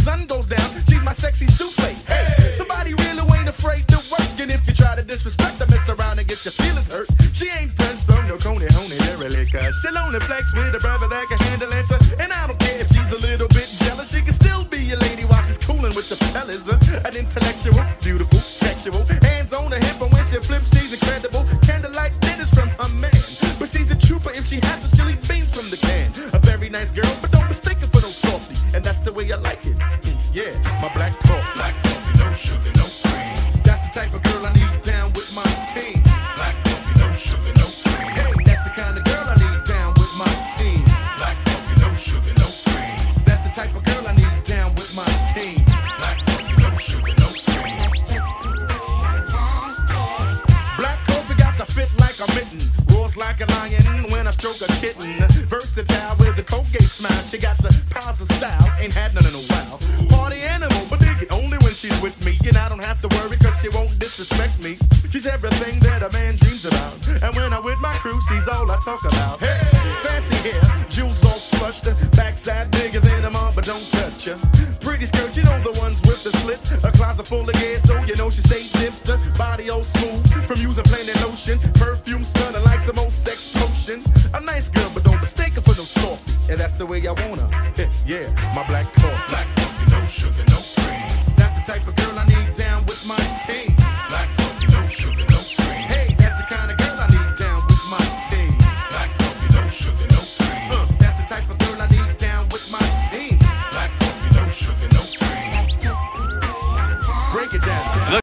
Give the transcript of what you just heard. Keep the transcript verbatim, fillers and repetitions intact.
sun goes down, she's my sexy souffle. Hey, somebody really ain't afraid to work. And if you try to disrespect her, mess around and get your feelings hurt. She ain't pressed from no coney honey, really, cause she'll only flex with a brother that can handle it. And I don't care if she's a little bit jealous, she can still be a lady while she's cooling with the fellas. Uh, an intellectual, beautiful, sexual, hands on the hip, and when she flips, she's incredible. Candlelight dinners from her man, but she's a trooper if she has to chili beans from the can. A very nice girl, but don't mistake her for no softy, and that's the way I like it. Yeah, my black coffee. Black coffee, no sugar, no cream. That's the type of girl I need down with my team. Black coffee, no sugar, no cream. Hey, that's the kind of girl I need down with my team. Black coffee, no sugar, no cream. That's the type of girl I need down with my team. Black coffee, no sugar, no cream. That's just the way I like it. Black coffee got the fit like a mitten, roars like a lion when I stroke a kitten. Versatile with the Colgate smile, she got the powers of style, ain't had none in a while. Party animal, but dig it only when she's with me. And I don't have to worry cause she won't disrespect me. She's everything that a man dreams about, and when I'm with my crew, she's all I talk about. Hey, fancy hair, jewels all flushed, backside bigger than a mom, but don't touch her. Pretty skirt, you know the ones with the slit, a closet full of gas, so you know she stay dipped. Body all smooth, from using plain lotion, perfume stunning like some old sex potion. A nice girl, but don't mistake her for no softy, and that's the way I want her. Yeah, my black